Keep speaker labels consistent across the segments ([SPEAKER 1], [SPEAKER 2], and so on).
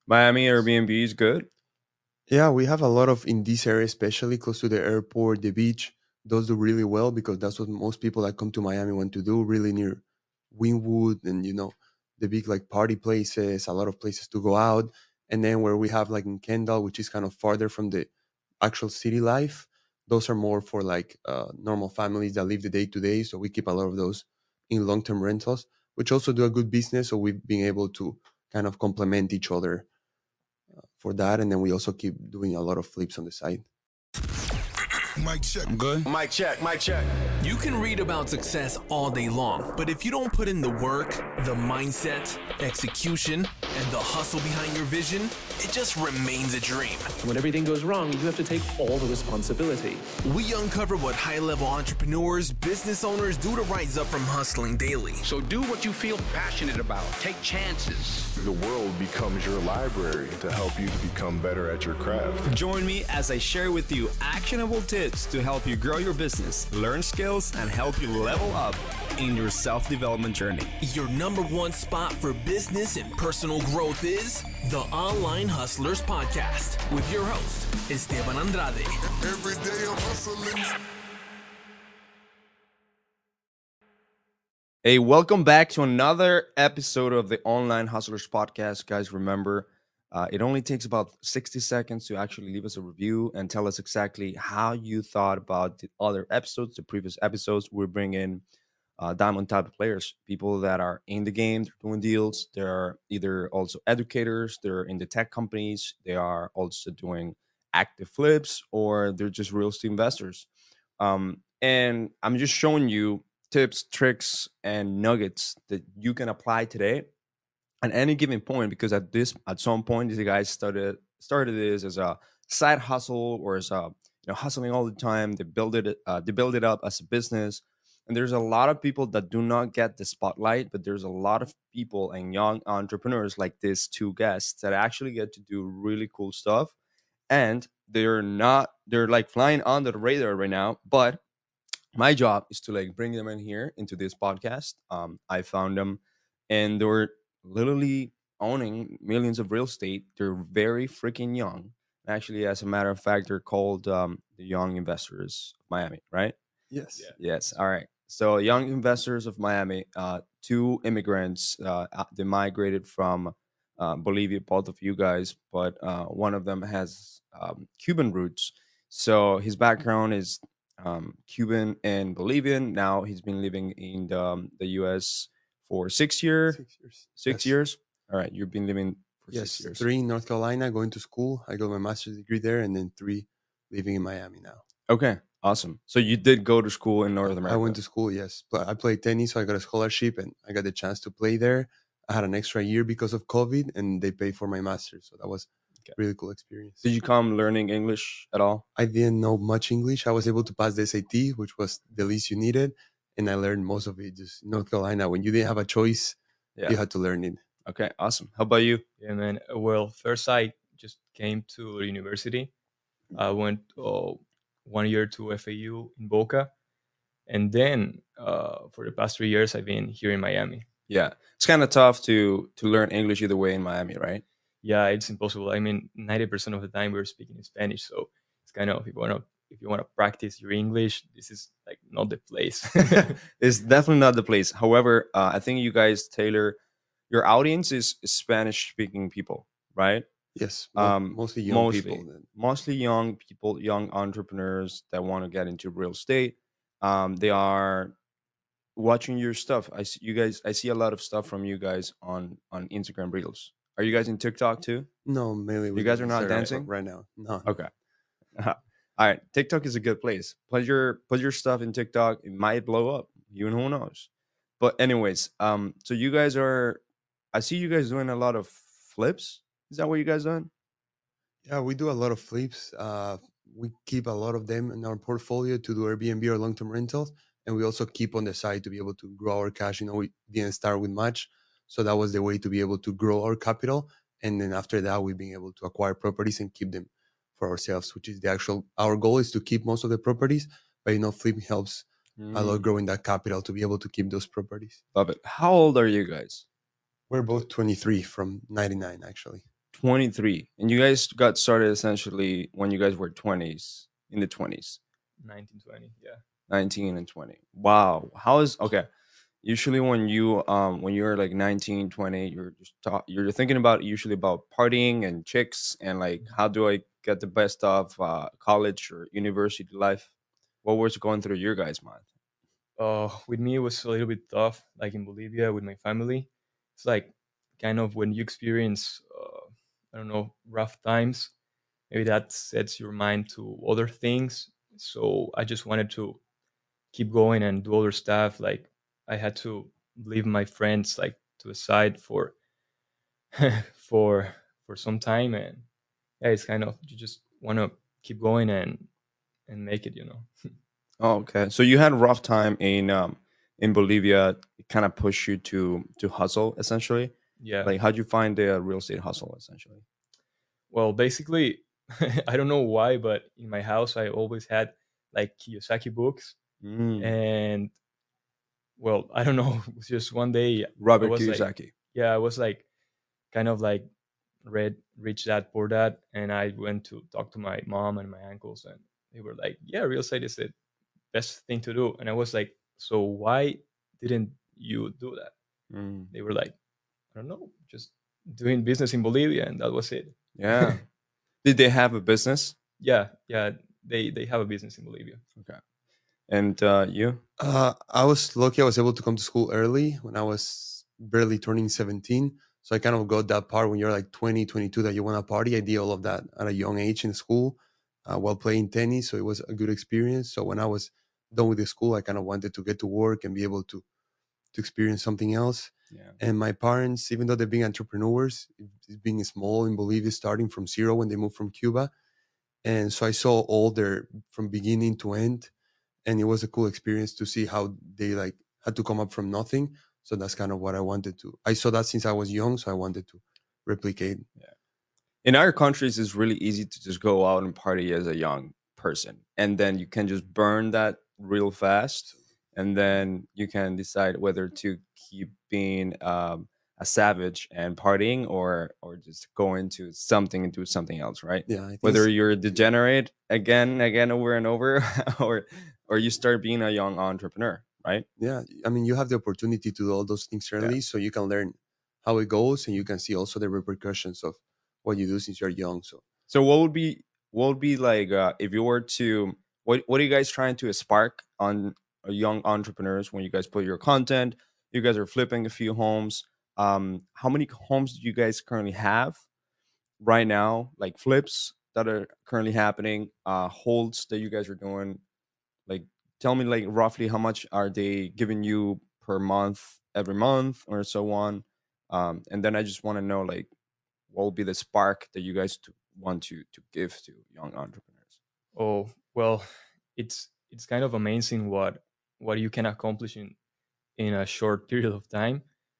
[SPEAKER 1] Miami Airbnb is good.
[SPEAKER 2] Yeah, we have a lot of in this area, especially close to the airport, the beach. Those do really well because that's what most people that come to Miami want to do. Really near Wynwood and the big like party places, a lot of places to go out. And then where we have like in Kendall, which is kind of farther from the actual city life, those are more for like normal families that live the day to day. So we keep a lot of those in long term rentals, which also do a good business. So we've been able to kind of complement each other for that, and then we also keep doing a lot of flips on the side.
[SPEAKER 3] Mic check.
[SPEAKER 4] I'm good.
[SPEAKER 3] Mic check. Mic check.
[SPEAKER 5] You can read about success all day long, but if you don't put in the work, the mindset, execution, and the hustle behind your vision, it just remains a dream.
[SPEAKER 6] When everything goes wrong, you have to take all the responsibility.
[SPEAKER 5] We uncover what high-level entrepreneurs, business owners do to rise up from hustling daily.
[SPEAKER 4] So do what you feel passionate about. Take chances.
[SPEAKER 7] The world becomes your library to help you to become better at your craft.
[SPEAKER 8] Join me as I share with you actionable tips to help you grow your business, learn skills, and help you level up in your self-development journey.
[SPEAKER 5] Your number one spot for business and personal growth is the Online Hustlers Podcast with your host, Esteban Andrade.
[SPEAKER 3] Every day I'm hustling.
[SPEAKER 1] Hey, welcome back to another episode of the Online Hustlers Podcast. Guys, remember, it only takes about 60 seconds to actually leave us a review and tell us exactly how you thought about the other episodes, the previous episodes. We bring in diamond type of players, people that are in the game, they're doing deals. They're either also educators, they're in the tech companies, they are also doing active flips, or they're just real estate investors. And I'm just showing you tips, tricks, and nuggets that you can apply today at any given point. Because at some point, these guys started this as a side hustle or as a hustling all the time. They build it up as a business. And there's a lot of people that do not get the spotlight, but there's a lot of people and young entrepreneurs like these two guests that actually get to do really cool stuff. And they're like flying under the radar right now, but my job is to like bring them in here into this podcast. I found them, and they're literally owning millions of real estate. They're very freaking young. Actually, as a matter of fact, they're called the Young Investors of Miami, right?
[SPEAKER 2] Yes.
[SPEAKER 1] Yes. All right. So, Young Investors of Miami, two immigrants. They migrated from Bolivia, both of you guys, but one of them has Cuban roots. So his background is Cuban and Bolivian. Now he's been living in the U.S. for 6 years.
[SPEAKER 2] 6 years.
[SPEAKER 1] Six
[SPEAKER 2] Yes.
[SPEAKER 1] years. All right, you've been living for six
[SPEAKER 2] Yes.
[SPEAKER 1] years.
[SPEAKER 2] 3 in North Carolina, going to school. I got my master's degree there, and then 3 living in Miami now.
[SPEAKER 1] Okay, awesome. So you did go to school in North America.
[SPEAKER 2] I went to school, yes. But I played tennis, so I got a scholarship and I got the chance to play there. I had an extra year because of COVID, and they paid for my master's. So that was
[SPEAKER 1] Okay.
[SPEAKER 2] really cool experience.
[SPEAKER 1] Did you come learning English at all?
[SPEAKER 2] I didn't know much English. I was able to pass the SAT, which was the least you needed. And I learned most of it just in North Carolina. When you didn't have a choice,
[SPEAKER 1] Yeah.
[SPEAKER 2] you had to learn it.
[SPEAKER 1] Okay, awesome. How about you?
[SPEAKER 9] Yeah, man. Well, first I just came to university. I went 1 year to FAU in Boca, and then for the past 3 years I've been here in Miami.
[SPEAKER 1] Yeah, it's kind of tough to learn English either way in Miami, right?
[SPEAKER 9] Yeah, it's impossible. I mean, 90% of the time we're speaking in Spanish, so it's kind of if you want to practice your English, this is like not the place.
[SPEAKER 1] It's definitely not the place. However, I think you guys tailor your audience is Spanish speaking people, right?
[SPEAKER 2] Yes,
[SPEAKER 1] Um,
[SPEAKER 2] mostly young
[SPEAKER 1] mostly,
[SPEAKER 2] people. Then.
[SPEAKER 1] mostly young people, young entrepreneurs that want to get into real estate. They are watching your stuff. I see you guys. I see a lot of stuff from you guys on Instagram Reels. Are you guys in TikTok too?
[SPEAKER 2] No, mainly
[SPEAKER 1] You guys are not
[SPEAKER 2] Instagram
[SPEAKER 1] dancing?
[SPEAKER 2] right now. No.
[SPEAKER 1] Okay. All right. TikTok is a good place. Put your stuff in TikTok. It might blow up. You who knows. But anyways, so you guys are. I see you guys doing a lot of flips. Is that what you guys doing?
[SPEAKER 2] Yeah, we do a lot of flips. We keep a lot of them in our portfolio to do Airbnb or long term rentals. And we also keep on the side to be able to grow our cash. We didn't start with much. So that was the way to be able to grow our capital. And then after that, we've been able to acquire properties and keep them for ourselves, which is our goal is to keep most of the properties. But flipping helps a lot
[SPEAKER 1] Mm,
[SPEAKER 2] growing that capital to be able to keep those properties.
[SPEAKER 1] love it. How old are you guys?
[SPEAKER 2] We're both 23 from 99, actually.
[SPEAKER 1] 23. And you guys got started essentially when you guys were 20s, in the 20s,
[SPEAKER 9] 1920. Yeah.
[SPEAKER 1] 19 and 20. Wow. How is okay? Usually when you're like 19, 20, you're thinking about usually about partying and chicks and like how do I get the best of college or university life? What was going through your guys' mind?
[SPEAKER 9] With me, it was a little bit tough. Like in Bolivia with my family, it's like kind of when you experience, I don't know, rough times. Maybe that sets your mind to other things. So I just wanted to keep going and do other stuff. Like I had to leave my friends like to the side for for for some time, and yeah, it's kind of you just want to keep going and make it.
[SPEAKER 1] Oh, okay. So you had a rough time in Bolivia. It kind of pushed you to hustle essentially.
[SPEAKER 9] Yeah.
[SPEAKER 1] Like how'd you find the real estate hustle essentially?
[SPEAKER 9] Well, basically, I don't know why, but in my house, I always had like Kiyosaki books.
[SPEAKER 1] Mm.
[SPEAKER 9] And well, I don't know, it was just one day I
[SPEAKER 1] Robert
[SPEAKER 9] was like,
[SPEAKER 1] Kiyosaki.
[SPEAKER 9] yeah, I was like, kind of like read Rich Dad Poor Dad. And I went to talk to my mom and my uncles, and they were like, yeah, real estate is the best thing to do. And I was like, so why didn't you do that?
[SPEAKER 1] Mm.
[SPEAKER 9] They were like, I don't know, just doing business in Bolivia. And that was it.
[SPEAKER 1] Yeah. Did they have a business?
[SPEAKER 9] Yeah, yeah, they have a business in Bolivia.
[SPEAKER 1] Okay. And you?
[SPEAKER 2] I was lucky. I was able to come to school early when I was barely turning 17. So I kind of got that part when you're like 20, 22 that you want to party. I did all of that at a young age in school while playing tennis. So it was a good experience. So when I was done with the school, I kind of wanted to get to work and be able to experience something else.
[SPEAKER 1] Yeah.
[SPEAKER 2] And my parents, even though they're being entrepreneurs, being small in Bolivia, starting from zero when they moved from Cuba. And so I saw all their from beginning to end, and it was a cool experience to see how they like had to come up from nothing. So that's kind of what I wanted to. I saw that since I was young, so I wanted to replicate.
[SPEAKER 1] Yeah. In our countries, it's really easy to just go out and party as a young person, and then you can just burn that real fast, and then you can decide whether to keep being a savage and partying, or just go into something and do something else, right?
[SPEAKER 2] Yeah, I think
[SPEAKER 1] Whether you're a degenerate again and again over and over, or you start being a young entrepreneur, right?
[SPEAKER 2] yeah. I mean, you have the opportunity to do all those things
[SPEAKER 1] Yeah.
[SPEAKER 2] early, so you can learn how it goes, and you can see also the repercussions of what you do since you're young. So
[SPEAKER 1] So what would be like if you were to what are you guys trying to spark on young entrepreneurs when you guys put your content? You guys are flipping a few homes. How many homes do you guys currently have right now? Like flips that are currently happening, holds that you guys are doing. Like, tell me like roughly how much are they giving you per month, every month, or so on. And then I just want to know like what will be the spark that you guys want to give to young entrepreneurs?
[SPEAKER 9] Oh, well, it's kind of amazing what you can accomplish in a short period of time.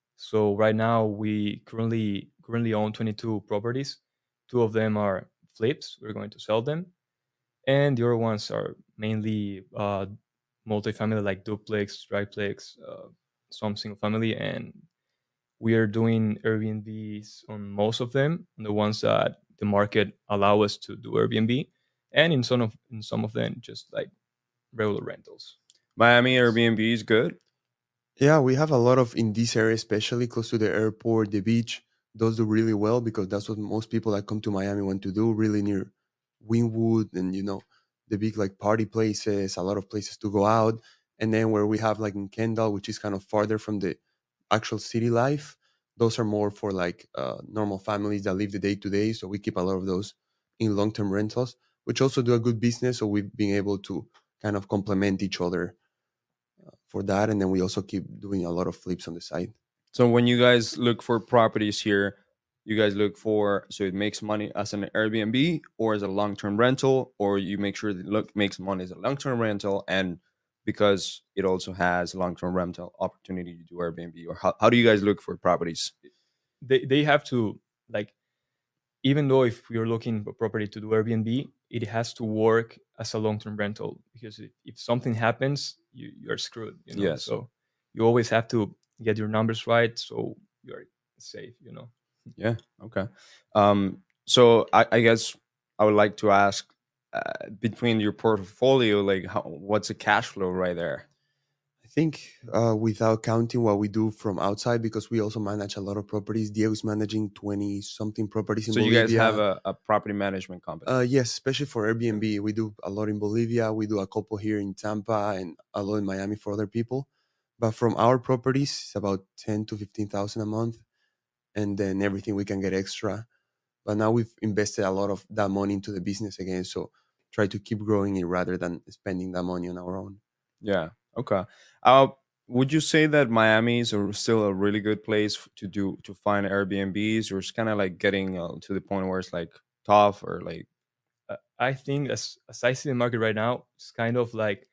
[SPEAKER 9] So right now we currently own 22 properties. Two of them are flips. We're going to sell them, and the other ones are mainly multifamily, like duplex, triplex, some single family, and we are doing Airbnbs on most of them, the ones that the market allow us to do Airbnb, and in some of them just like regular rentals.
[SPEAKER 1] Miami Airbnb is good.
[SPEAKER 2] yeah, we have a lot of in this area, especially close to the airport, the beach. Those do really well because that's what most people that come to Miami want to do. Really near Wynwood and the big like party places, a lot of places to go out. And then where we have like in Kendall, which is kind of farther from the actual city life, those are more for like normal families that live the day to day. So we keep a lot of those in long term rentals, which also do a good business. So we've been able to kind of complement each other for that. And then we also keep doing a lot of flips on the side.
[SPEAKER 1] So when you guys look for properties here, you guys look for so it makes money as an Airbnb or as a long-term rental, or you make sure that look makes money as a long-term rental, and because it also has long-term rental opportunity to do Airbnb, or how do you guys look for properties?
[SPEAKER 9] They have to, like, even though if you're looking for property to do Airbnb, it has to work as a long-term rental, because if something happens, you're screwed.
[SPEAKER 1] Yes.
[SPEAKER 9] So you always have to get your numbers right so you're safe.
[SPEAKER 1] Yeah. Okay. So I guess I would like to ask, between your portfolio, like what's the cash flow right there?
[SPEAKER 2] I think without counting what we do from outside, because we also manage a lot of properties. Diego is managing 20 something properties in
[SPEAKER 1] So you guys have
[SPEAKER 2] Bolivia.
[SPEAKER 1] a property management company.
[SPEAKER 2] Yes, especially for Airbnb. We do a lot in Bolivia. We do a couple here in Tampa and a lot in Miami for other people. But from our properties, it's about 10 to 15,000 a month. And then everything we can get extra. But now we've invested a lot of that money into the business again. So try to keep growing it rather than spending that money on our own.
[SPEAKER 1] Yeah. Okay. Uh, would you say that Miami is still a really good place to find Airbnbs, or it's kind of like getting to the point where it's like tough, or like?
[SPEAKER 9] I think as I see the market right now, it's kind of like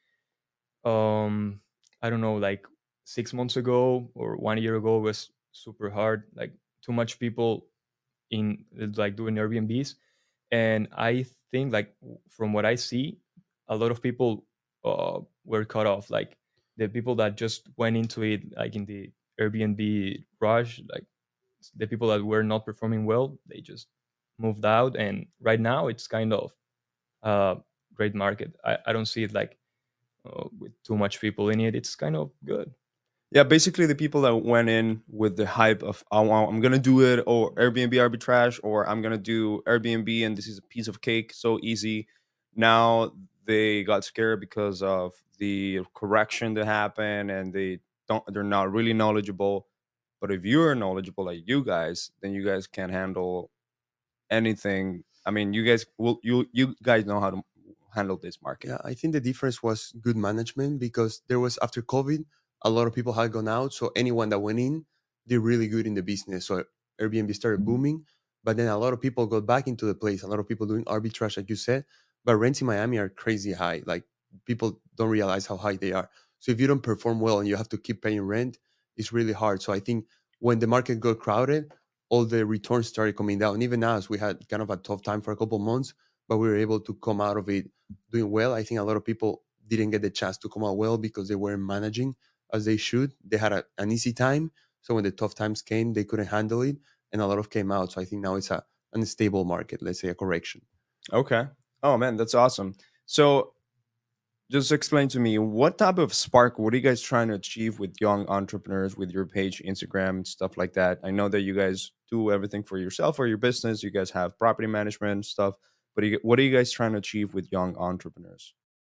[SPEAKER 9] um I don't know, like 6 months ago or 1 year ago was super hard. Like too much people in like doing Airbnbs, and I think like from what I see, a lot of people were cut off. Like the people that just went into it, like in the Airbnb rush, like the people that were not performing well, they just moved out. And right now, it's kind of a great market. I don't see it like with too much people in it. It's kind of good.
[SPEAKER 1] Yeah, basically the people that went in with the hype of, oh, well, I'm gonna do it, or Airbnb arbitrage, or I'm gonna do Airbnb and this is a piece of cake, so easy. Now they got scared because of the correction that happened, and they're not really knowledgeable. But if you're knowledgeable like you guys, then you guys can handle anything. I mean, you guys know how to handle this market.
[SPEAKER 2] Yeah, I think the difference was good management because there was after COVID, a lot of people had gone out. So anyone that went in did really good in the business. So Airbnb started booming, but then a lot of people got back into the place. A lot of people doing arbitrage, like you said. But rents in Miami are crazy high. Like people don't realize how high they are. So if you don't perform well and you have to keep paying rent, it's really hard. So I think when the market got crowded, all the returns started coming down. Even us, we had kind of a tough time for a couple months, but we were able to come out of it doing well. I think a lot of people didn't get the chance to come out well because they weren't managing as they should. They had an easy time. So when the tough times came, they couldn't handle it. And a lot of came out. So I think now it's a unstable market, let's say a correction.
[SPEAKER 1] Okay. Oh man, that's awesome. So just explain to me, what type of spark, what are you guys trying to achieve with young entrepreneurs with your page, Instagram, and stuff like that? I know that you guys do everything for yourself or your business. You guys have property management stuff, but what are you guys trying to achieve with young entrepreneurs?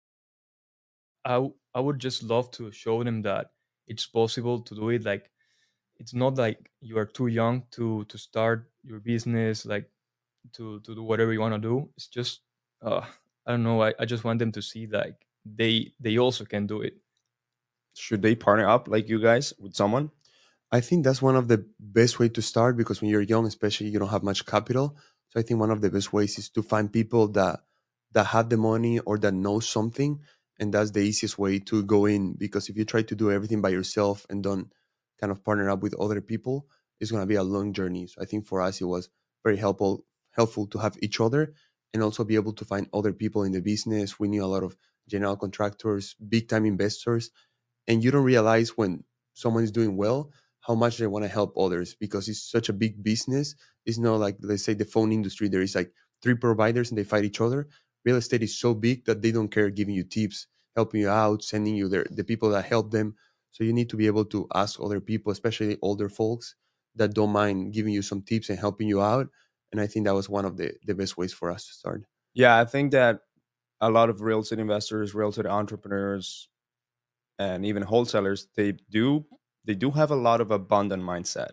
[SPEAKER 9] I would just love to show them that it's possible to do it. Like it's not like you are too young to start your business, like to do whatever you want to do. It's just uh I don't know. I just want them to see like they also can do it.
[SPEAKER 1] Should they partner up like you guys with someone?
[SPEAKER 2] I think that's one of the best way to start because when you're young, especially, you don't have much capital. So I think one of the best ways is to find people that have the money or that know something, and that's the easiest way to go in. Because if you try to do everything by yourself and don't kind of partner up with other people, it's going to be a long journey. So I think for us, it was very helpful to have each other and also be able to find other people in the business. We knew a lot of general contractors, big time investors, and you don't realize when someone is doing well how much they want to help others because it's such a big business. It's not like, let's say, the phone industry. There is like three providers and they fight each other. Real estate is so big that they don't care giving you tips, helping you out, sending you the people that help them. So you need to be able to ask other people, especially older folks, that don't mind giving you some tips and helping you out. And I think that was one of the best ways for us to start.
[SPEAKER 1] Yeah, I think that a lot of real estate investors, real estate entrepreneurs, and even wholesalers, they do have a lot of abundant mindset.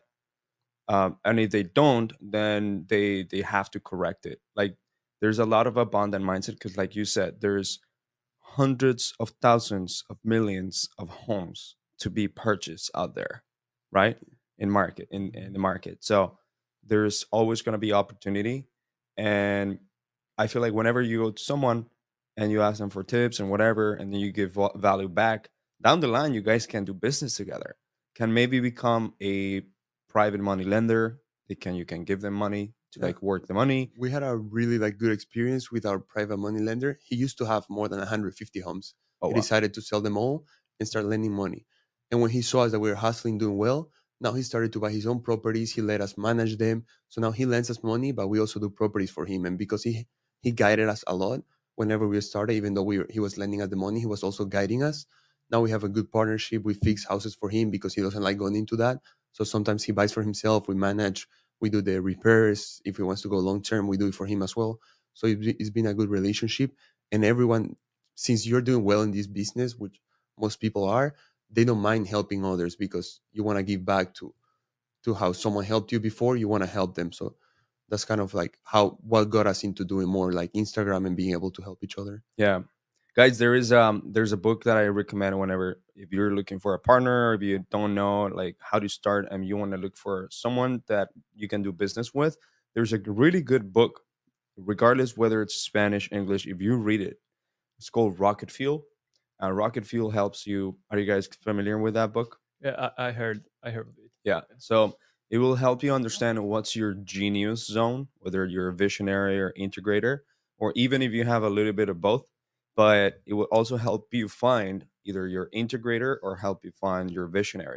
[SPEAKER 1] And if they don't, then they have to correct it. Like there's a lot of abundant mindset because, like you said, there's hundreds of thousands of millions of homes to be purchased out there, right? In the market. So there's always going to be opportunity, and I feel like whenever you go to someone and you ask them for tips and whatever, and then you give value back, down the line, you guys can do business together. Can maybe become a private money lender. You can give them money to
[SPEAKER 2] Yeah.
[SPEAKER 1] like work the money.
[SPEAKER 2] We had a really like good experience with our private money lender. He used to have more than 150 homes.
[SPEAKER 1] Oh
[SPEAKER 2] He
[SPEAKER 1] wow.
[SPEAKER 2] decided to sell them all and start lending money. And when he saw us that we were hustling, doing well, Now he started to buy his own properties. He let us manage them. So now he lends us money, but we also do properties for him. And because he guided us a lot whenever we started, even though he was lending us the money, he was also guiding us. Now we have a good partnership. We fix houses for him because he doesn't like going into that. So sometimes he buys for himself. We manage. We do the repairs. If he wants to go long term, we do it for him as well. So it's been a good relationship. And everyone, since you're doing well in this business, which most people are, they don't mind helping others because you want to give back to how someone helped you before. You want to help them. So that's kind of like how what got us into doing more like Instagram and being able to help each other.
[SPEAKER 1] Yeah, guys, there's a book that I recommend whenever if you're looking for a partner, or if you don't know like how to start and you want to look for someone that you can do business with. There's a really good book, regardless whether it's Spanish, English. If you read it, it's called Rocket Fuel. Rocket Fuel helps you. Are you guys familiar with that book?
[SPEAKER 9] Yeah, I heard of it.
[SPEAKER 1] Yeah. So it will help you understand what's your genius zone, whether you're a visionary or integrator, or even if you have a little bit of both. But it will also help you find either your integrator or help you find your visionary.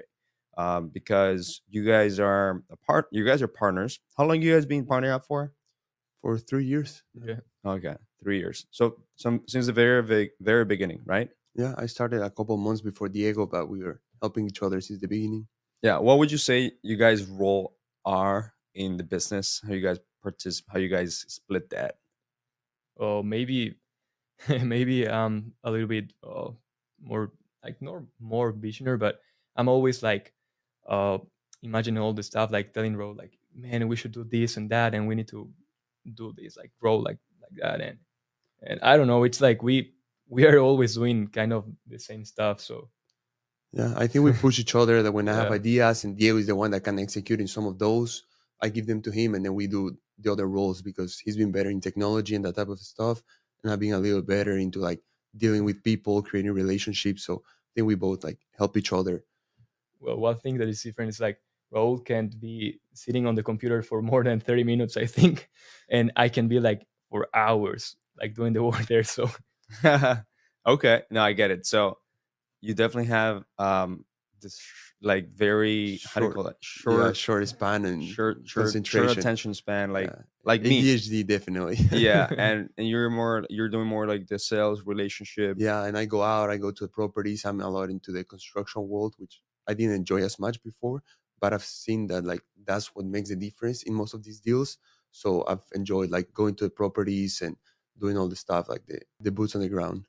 [SPEAKER 1] Because you guys are you guys are partners. How long you guys been partnering up for?
[SPEAKER 2] For 3 years.
[SPEAKER 9] Yeah.
[SPEAKER 1] Okay, 3 years. So since the very beginning, right?
[SPEAKER 2] Yeah, I started a couple months before Diego, but we were helping each other since the beginning.
[SPEAKER 1] Yeah. What would you say you guys' role are in the business? How you guys participate? How you guys split that?
[SPEAKER 9] Or maybe maybe a little bit more like not more visionary, but I'm always like uh imagining all the stuff, like telling Ro like, man, we should do this and that, and we need to do this, like grow like that. And I don't know, it's like we are always doing kind of the same stuff. So
[SPEAKER 2] Yeah, I think we push each other that when I have
[SPEAKER 9] yeah.
[SPEAKER 2] ideas and Diego is the one that can execute in some of those, I give them to him and then we do the other roles because he's been better in technology and that type of stuff. And I've been a little better into like dealing with people, creating relationships. So I think we both like help each other.
[SPEAKER 9] Well, one thing that is different is like Raul can't be sitting on the computer for more than 30 minutes, I think, and I can be like for hours, like doing the work there. So
[SPEAKER 1] Okay, no, I get it. So you definitely have this like very, how do you
[SPEAKER 2] Short,
[SPEAKER 1] call it,
[SPEAKER 2] yeah, short span and
[SPEAKER 1] short
[SPEAKER 2] concentration.
[SPEAKER 1] attention span,
[SPEAKER 2] Yeah.
[SPEAKER 1] like me.
[SPEAKER 2] ADHD definitely.
[SPEAKER 1] Yeah, and you're doing more like the sales relationship.
[SPEAKER 2] Yeah, and I go out, I go to the properties. I'm a lot into the construction world, which I didn't enjoy as much before, but I've seen that like that's what makes the difference in most of these deals. So I've enjoyed like going to the properties and doing all the stuff like the boots on the ground.